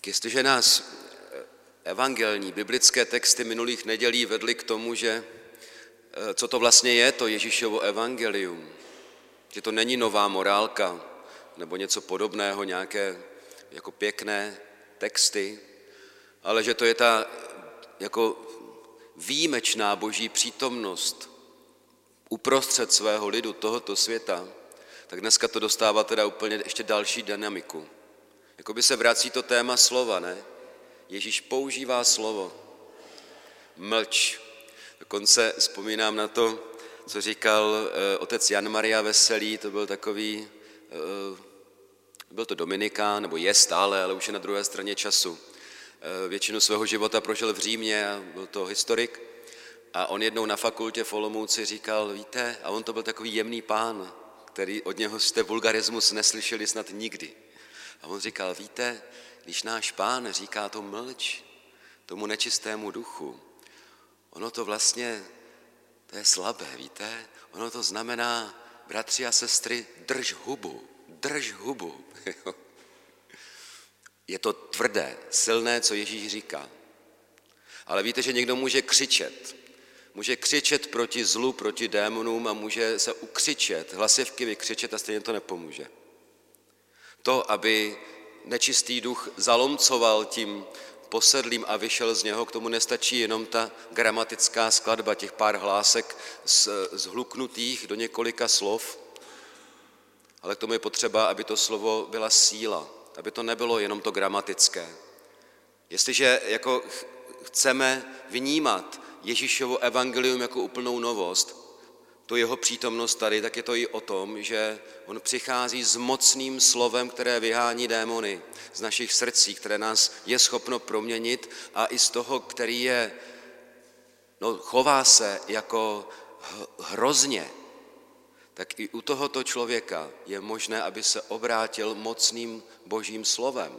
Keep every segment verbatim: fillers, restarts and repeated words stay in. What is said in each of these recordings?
Jestliže nás evangelní, biblické texty minulých nedělí vedly k tomu, že co to vlastně je to Ježíšovo evangelium, že to není nová morálka nebo něco podobného, nějaké jako pěkné texty, ale že to je ta jako výjimečná boží přítomnost uprostřed svého lidu tohoto světa, tak dneska to dostává teda úplně ještě další dynamiku. Jakoby se vrací to téma slova, ne? Ježíš používá slovo. Mlč. Dokonce vzpomínám na to, co říkal eh, otec Jan Maria Veselý, to byl takový, eh, byl to Dominikán, nebo je stále, ale už je na druhé straně času. Eh, většinu svého života prožil v Římě a byl to historik. A on jednou na fakultě v Olomouci říkal, víte, a on to byl takový jemný pán, který od něho jste vulgarismus neslyšeli snad nikdy. A on říkal, víte, když náš pán říká to mlč, tomu nečistému duchu, ono to vlastně, to je slabé, víte, ono to znamená, bratři a sestry, drž hubu, drž hubu. Je to tvrdé, silné, co Ježíš říká. Ale víte, že někdo může křičet. Může křičet proti zlu, proti démonům a může se ukřičet, hlasivky vykřičet a stejně to nepomůže. To, aby nečistý duch zalomcoval tím posedlým a vyšel z něho, k tomu nestačí jenom ta gramatická skladba, těch pár hlásek zhluknutých do několika slov, ale k tomu je potřeba, aby to slovo byla síla, aby to nebylo jenom to gramatické. Jestliže jako chceme vnímat Ježíšovo evangelium jako úplnou novost, to jeho přítomnost tady, tak je to i o tom, že on přichází s mocným slovem, které vyhání démony z našich srdcí, které nás je schopno proměnit a i z toho, který je, no, chová se jako hrozně, tak i u tohoto člověka je možné, aby se obrátil mocným božím slovem.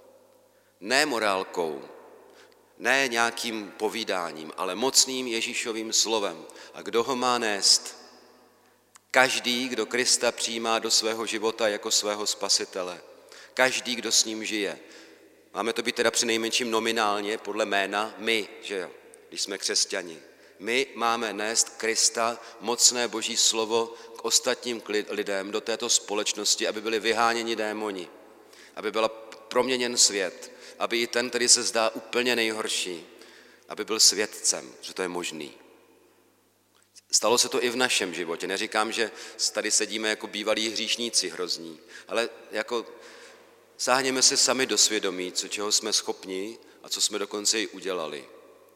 Ne morálkou, ne nějakým povídáním, ale mocným Ježíšovým slovem. A kdo ho má nést? Každý, kdo Krista přijímá do svého života jako svého spasitele. Každý, kdo s ním žije. Máme to být teda přinejmenším nominálně podle jména my, že jo, když jsme křesťani. My máme nést Krista, mocné boží slovo k ostatním lidem do této společnosti, aby byli vyháněni démoni, aby byl proměněn svět, aby i ten, který se zdá úplně nejhorší, aby byl svědcem, že to je možný. Stalo se to i v našem životě. Neříkám, že tady sedíme jako bývalí hříšníci hrozní, ale jako sáhněme se sami do svědomí, co čeho jsme schopni a co jsme dokonce i udělali.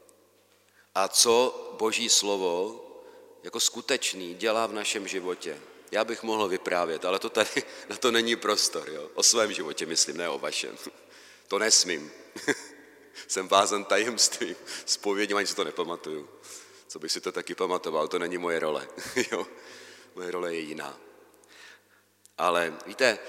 A co boží slovo jako skutečný dělá v našem životě. Já bych mohl vyprávět, ale to tady, na to není prostor. Jo? O svém životě myslím, ne o vašem. To nesmím. Jsem vázan tajemstvím, zpovědím, ani si to nepamatuju. Co bych si to taky pamatoval, to není moje role. Jo? Moje role je jiná. Ale víte,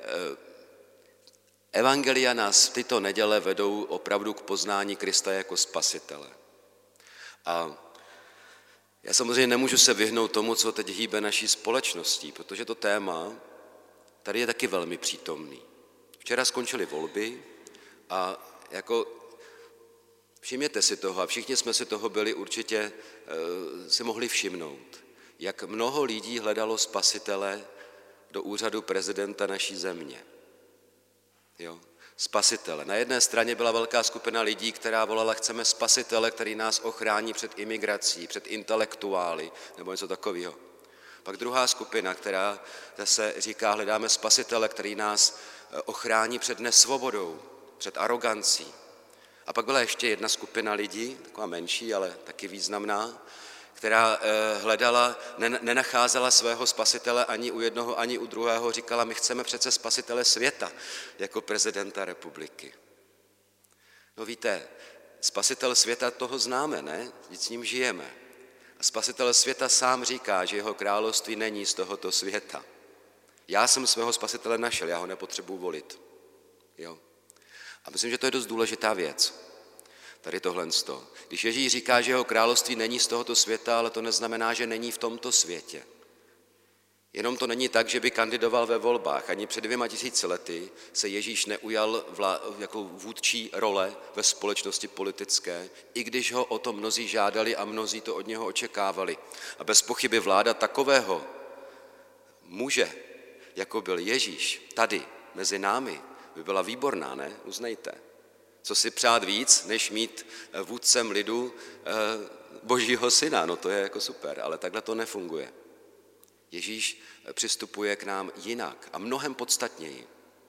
evangelia nás tyto neděle vedou opravdu k poznání Krista jako spasitele. A já samozřejmě nemůžu se vyhnout tomu, co teď hýbe naší společností, protože to téma tady je taky velmi přítomný. Včera skončily volby a jako všimněte si toho, a všichni jsme si toho byli určitě, e, si mohli všimnout, jak mnoho lidí hledalo spasitele do úřadu prezidenta naší země. Jo? Spasitele. Na jedné straně byla velká skupina lidí, která volala, chceme spasitele, který nás ochrání před imigrací, před intelektuály nebo něco takového. Pak druhá skupina, která zase říká, hledáme spasitele, který nás ochrání před nesvobodou, před arogancí. A pak byla ještě jedna skupina lidí, taková menší, ale taky významná, která hledala, nenacházela svého spasitele ani u jednoho, ani u druhého, říkala, my chceme přece spasitele světa jako prezidenta republiky. No víte, spasitel světa, toho známe, ne? Vždyť s ním žijeme. A spasitel světa sám říká, že jeho království není z tohoto světa. Já jsem svého spasitele našel, já ho nepotřebuji volit. Jo? A myslím, že to je dost důležitá věc. Tady tohle sto. Když Ježíš říká, že jeho království není z tohoto světa, ale to neznamená, že není v tomto světě. Jenom to není tak, že by kandidoval ve volbách. Ani před dvěma tisíci lety se Ježíš neujal vlá, jako vůdčí role ve společnosti politické, i když ho o to mnozí žádali a mnozí to od něho očekávali. A bez pochyby vláda takového muže, jako byl Ježíš, tady mezi námi, by byla výborná, ne? Uznejte. Co si přát víc, než mít vůdcem lidu Božího syna? No to je jako super, ale takhle to nefunguje. Ježíš přistupuje k nám jinak a mnohem podstatněji.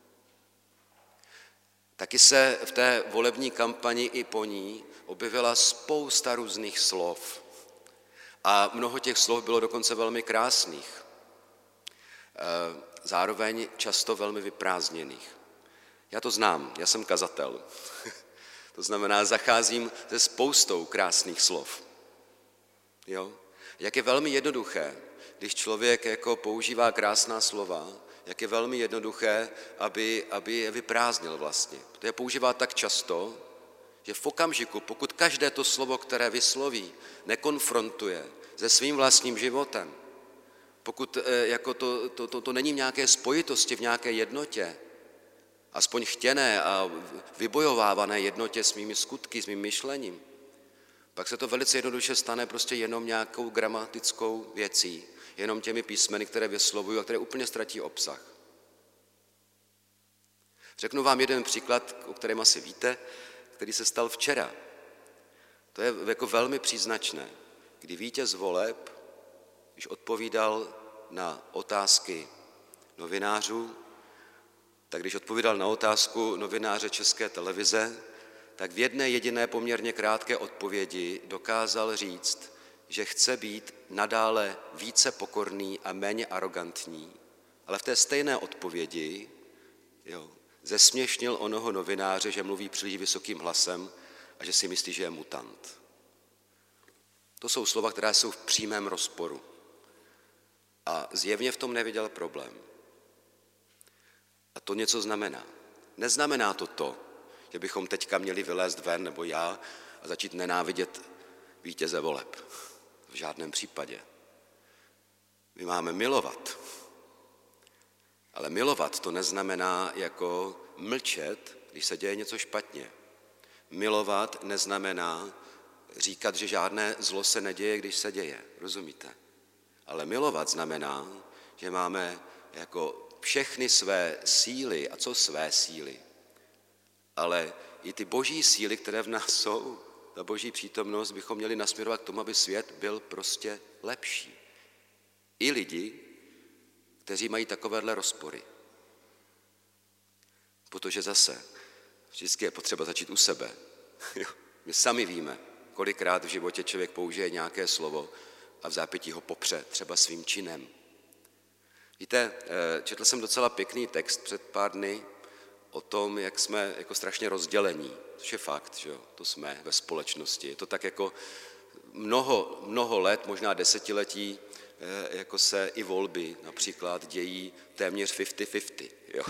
Taky se v té volební kampani i po ní objevila spousta různých slov. A mnoho těch slov bylo dokonce velmi krásných. Zároveň často velmi vyprázdněných. Já to znám, já jsem kazatel. To znamená, zacházím se spoustou krásných slov. Jo? Jak je velmi jednoduché, když člověk jako používá krásná slova, jak je velmi jednoduché, aby, aby je vyprázdnil vlastně. To je používá tak často, že v okamžiku, pokud každé to slovo, které vysloví, nekonfrontuje se svým vlastním životem, pokud jako to, to, to, to není v nějaké spojitosti, v nějaké jednotě, aspoň chtěné a vybojovávané jednotě s mými skutky, s mým myšlením, pak se to velice jednoduše stane prostě jenom nějakou gramatickou věcí, jenom těmi písmeny, které vyslovují a které úplně ztratí obsah. Řeknu vám jeden příklad, o kterém asi víte, který se stal včera. To je jako velmi příznačné, kdy vítěz voleb, když odpovídal na otázky novinářů, tak když odpovídal na otázku novináře České televize, tak v jedné jediné poměrně krátké odpovědi dokázal říct, že chce být nadále více pokorný a méně arrogantní, ale v té stejné odpovědi jo, zesměšnil onoho novináře, že mluví příliš vysokým hlasem a že si myslí, že je mutant. To jsou slova, která jsou v přímém rozporu. A zjevně v tom neviděl problém. A to něco znamená. Neznamená to to, že bychom teďka měli vylézt ven, nebo já, a začít nenávidět vítěze voleb. V žádném případě. My máme milovat. Ale milovat to neznamená jako mlčet, když se děje něco špatně. Milovat neznamená říkat, že žádné zlo se neděje, když se děje. Rozumíte? Ale milovat znamená, že máme jako všechny své síly, a co své síly, ale i ty boží síly, které v nás jsou, ta boží přítomnost, bychom měli nasměrovat k tomu, aby svět byl prostě lepší. I lidi, kteří mají takovéhle rozpory. Protože zase, vždycky je potřeba začít u sebe. My sami víme, kolikrát v životě člověk použije nějaké slovo a v zápětí ho popře třeba svým činem. Víte, četl jsem docela pěkný text před pár dny o tom, jak jsme jako strašně rozdělení, což je fakt, že jo, to jsme ve společnosti. Je to tak jako mnoho, mnoho let, možná desetiletí, jako se i volby například dějí téměř padesát na padesát. Jo.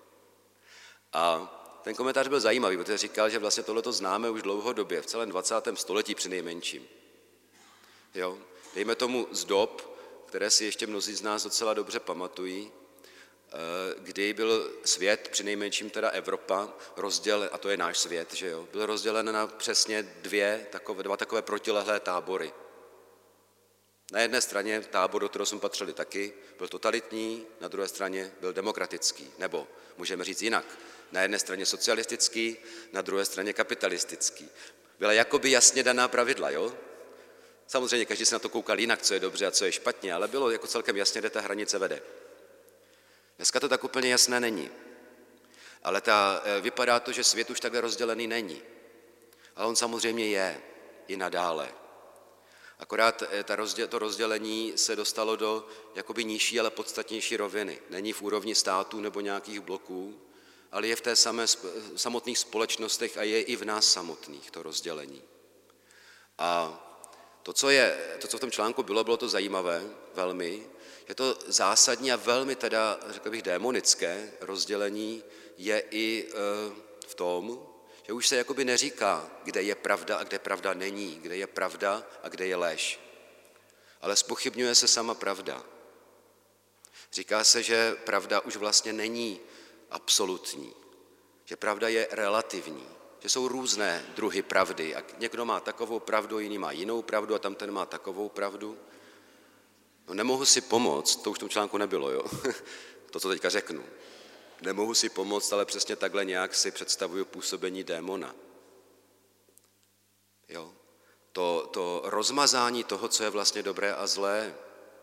A ten komentář byl zajímavý, protože říkal, že vlastně tohleto známe už dlouhodobě, v celém dvacátém století přinejmenším. Jo. Dejme tomu z dob, které si ještě mnozí z nás docela dobře pamatují, kdy byl svět, přinejmenším teda Evropa, rozdělen, a to je náš svět, že jo, byl rozdělen na přesně dvě, takové, dva takové protilehlé tábory. Na jedné straně tábor, do kterého jsme patřili taky, byl totalitní, na druhé straně byl demokratický, nebo můžeme říct jinak, na jedné straně socialistický, na druhé straně kapitalistický. Byla jakoby jasně daná pravidla, jo? Samozřejmě každý se na to koukal jinak, co je dobře a co je špatně, ale bylo jako celkem jasně, kde ta hranice vede. Dneska to tak úplně jasné není. Ale ta, vypadá to, že svět už takhle rozdělený není. Ale on samozřejmě je i nadále. Akorát ta rozděl, to rozdělení se dostalo do jakoby nižší, ale podstatnější roviny. Není v úrovni států nebo nějakých bloků, ale je v té samé, samotných společnostech a je i v nás samotných to rozdělení. A to, co, je, to, co v tom článku bylo, bylo to zajímavé velmi, že to zásadní a velmi teda, řekl bych, démonické rozdělení je i v tom, že už se jakoby neříká, kde je pravda a kde pravda není, kde je pravda a kde je lež. Ale zpochybňuje se sama pravda. Říká se, že pravda už vlastně není absolutní, že pravda je relativní, že jsou různé druhy pravdy a někdo má takovou pravdu, jiný má jinou pravdu a tam ten má takovou pravdu. No nemohu si pomoct, to už v tom článku nebylo, jo, to, co teďka řeknu. Nemohu si pomoct, ale přesně takhle nějak si představuju působení démona. Jo? To, to rozmazání toho, co je vlastně dobré a zlé,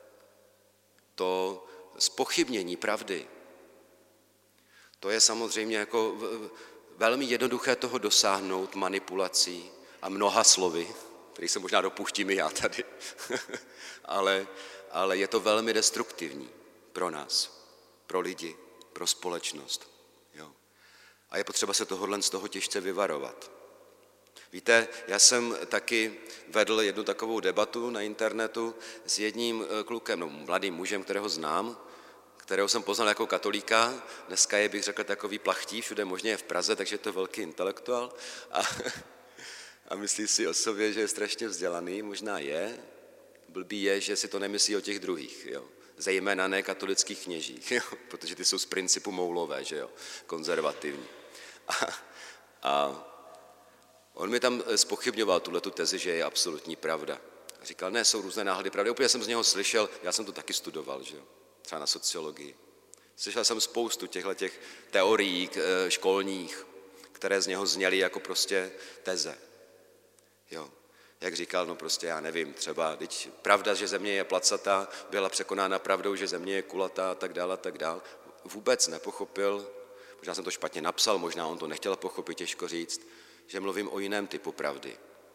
to zpochybnění pravdy, to je samozřejmě jako velmi jednoduché toho dosáhnout manipulací a mnoha slovy, který se možná dopouštím i já tady, ale, ale je to velmi destruktivní pro nás, pro lidi, pro společnost. Jo. A je potřeba se tohohle z toho těžce vyvarovat. Víte, já jsem taky vedl jednu takovou debatu na internetu s jedním klukem, no, mladým mužem, kterého znám, kterého jsem poznal jako katolíka. Dneska je, bych řekl, takový plachtí, všude možně je v Praze, takže je to velký intelektuál. A, a myslí si o sobě, že je strašně vzdělaný, možná je. Blbý je, že si to nemyslí o těch druhých, jo. Zejména ne katolických kněžích, jo, protože ty jsou z principu moulové, že jo, konzervativní. A, a on mi tam zpochybňoval tuhletu tezi, že je absolutní pravda. A říkal, ne, jsou různé náhledy pravdy. Úplně jsem z něho slyšel, já jsem to taky studoval, že jo, třeba na sociologii. Slyšel jsem spoustu těchto těch teorií školních, které z něho zněly jako prostě teze. Jo. Jak říkal, no prostě já nevím, třeba, teď pravda, že země je placatá, byla překonána pravdou, že země je kulatá a tak dále a tak dále. Vůbec nepochopil, možná jsem to špatně napsal, možná on to nechtěl pochopit, těžko říct, že mluvím o jiném typu pravdy.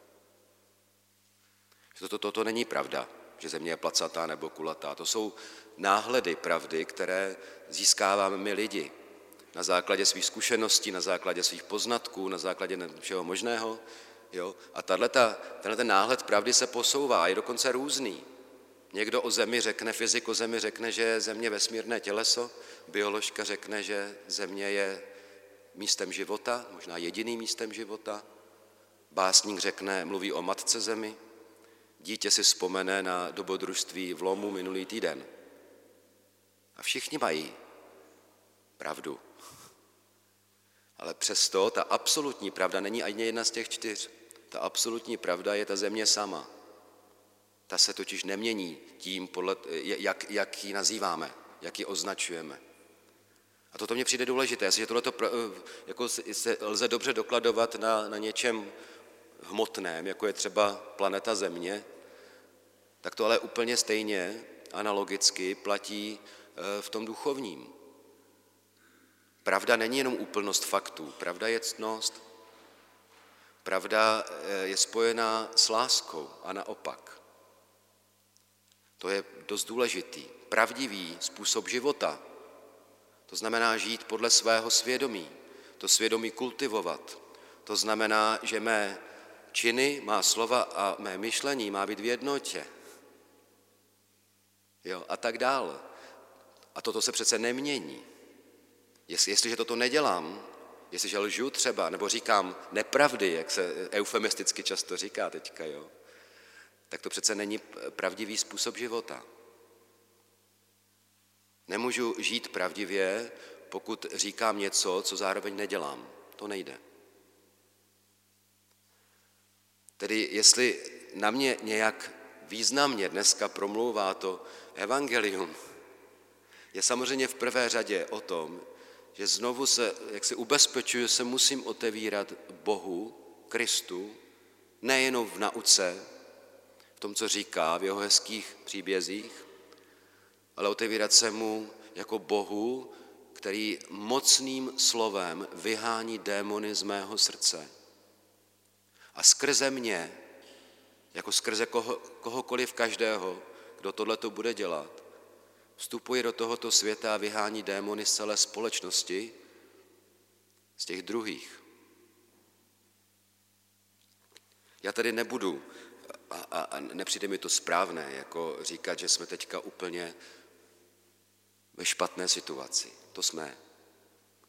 Že toto to, to, to není pravda, že země je placatá nebo kulatá. To jsou náhledy pravdy, které získáváme my lidi na základě svých zkušeností, na základě svých poznatků, na základě všeho možného. Jo? A tenhle ten náhled pravdy se posouvá, je dokonce různý. Někdo o zemi řekne, fyzik o zemi řekne, že je země vesmírné těleso, bioložka řekne, že země je místem života, možná jediným místem života. Básník řekne, mluví o matce zemi. Dítě si vzpomene na dobrodružství v lomu minulý týden. A všichni mají pravdu. Ale přesto ta absolutní pravda není ani jedna z těch čtyř. Ta absolutní pravda je ta země sama. Ta se totiž nemění tím, podle, jak, jak ji nazýváme, jak ji označujeme. A toto mně přijde důležité, jestliže tohleto jako se lze dobře dokladovat na, na něčem hmotném, jako je třeba planeta Země, tak to ale úplně stejně analogicky platí v tom duchovním. Pravda není jenom úplnost faktů, pravda je ctnost. Pravda je spojená s láskou a naopak. To je dost důležitý. Pravdivý způsob života. To znamená žít podle svého svědomí, to svědomí kultivovat. To znamená, že mé činy, má slova a mé myšlení má být v jednotě. Jo, a tak dále. A toto se přece nemění. Jestli, jestliže toto nedělám, jestliže lžu třeba, nebo říkám nepravdy, jak se eufemisticky často říká teďka, jo, tak to přece není pravdivý způsob života. Nemůžu žít pravdivě, pokud říkám něco, co zároveň nedělám. To nejde. Tedy jestli na mě nějak významně dneska promlouvá to evangelium, je samozřejmě v prvé řadě o tom, že znovu se, jak se ubezpečuju, se musím otevírat Bohu, Kristu, nejenom v nauce, v tom, co říká v jeho hezkých příbězích, ale otevírat se mu jako Bohu, který mocným slovem vyhání démony z mého srdce. A skrze mě, jako skrze koho, kohokoliv každého, kdo tohleto bude dělat, vstupuje do tohoto světa a vyhání démony z celé společnosti, z těch druhých. Já tady nebudu, a, a, a nepřijde mi to správné, jako říkat, že jsme teďka úplně ve špatné situaci. To jsme.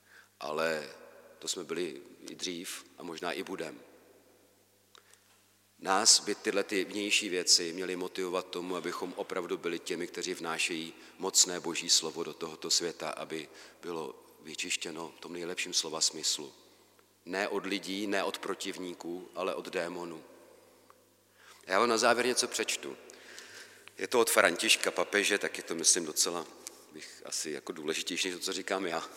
Ale to jsme byli i dřív a možná i budem. Nás by tyhle ty vnější věci měly motivovat tomu, abychom opravdu byli těmi, kteří vnášejí mocné boží slovo do tohoto světa, aby bylo vyčištěno v tom nejlepším slova smyslu. Ne od lidí, ne od protivníků, ale od démonů. Já vám na závěr něco přečtu. Je to od Františka papeže, tak je to, myslím, docela bych asi jako důležitější, než to, co říkám já.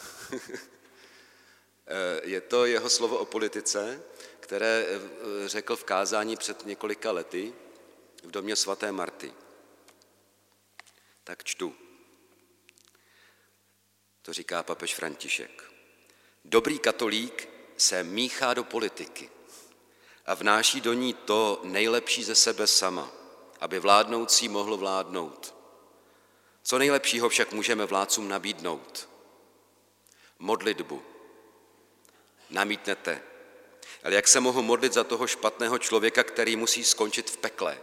Je to jeho slovo o politice, které řekl v kázání před několika lety v domě svaté Marty. Tak čtu. To říká papež František. Dobrý katolík se míchá do politiky a vnáší do ní to nejlepší ze sebe sama, aby vládnoucí mohl vládnout. Co nejlepšího však můžeme vládcům nabídnout? Modlitbu. Namítnete. Ale jak se mohu modlit za toho špatného člověka, který musí skončit v pekle?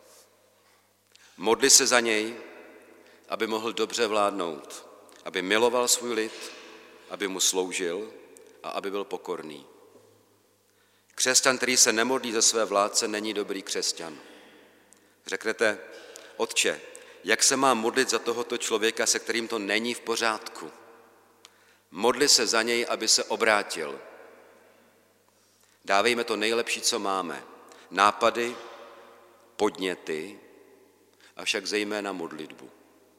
Modli se za něj, aby mohl dobře vládnout, aby miloval svůj lid, aby mu sloužil a aby byl pokorný. Křesťan, který se nemodlí za své vládce, není dobrý křesťan. Řeknete, otče, jak se mám modlit za tohoto člověka, se kterým to není v pořádku? Modli se za něj, aby se obrátil. Dávejme to nejlepší, co máme. Nápady, podněty, avšak zejména modlitbu.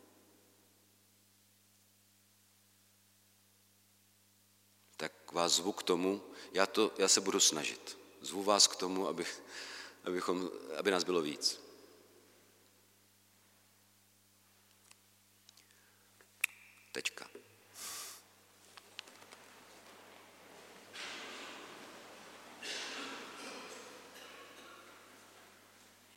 Tak vás zvu k tomu, já, to, já se budu snažit. Zvu vás k tomu, aby, abychom, aby nás bylo víc. Tečka.